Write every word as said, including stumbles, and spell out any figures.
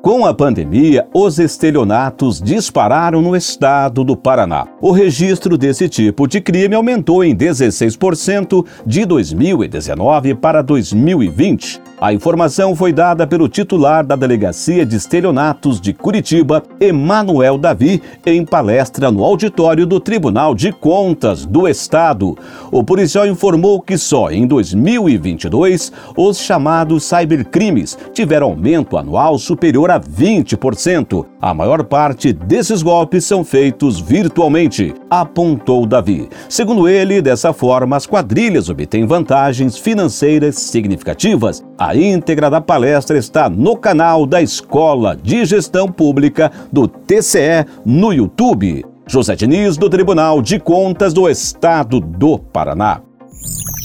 Com a pandemia, os estelionatos dispararam no estado do Paraná. O registro desse tipo de crime aumentou em dezesseis por cento de dois mil e dezenove para dois mil e vinte. A informação foi dada pelo titular da Delegacia de Estelionatos de Curitiba, Emanuel Davi, em palestra no auditório do Tribunal de Contas do Estado. O policial informou que só em dois mil e vinte e dois, os chamados cybercrimes tiveram aumento anual superior a vinte por cento. A maior parte desses golpes são feitos virtualmente, apontou Davi. Segundo ele, dessa forma, as quadrilhas obtêm vantagens financeiras significativas. A íntegra da palestra está no canal da Escola de Gestão Pública do T C E no YouTube. José Diniz, do Tribunal de Contas do Estado do Paraná.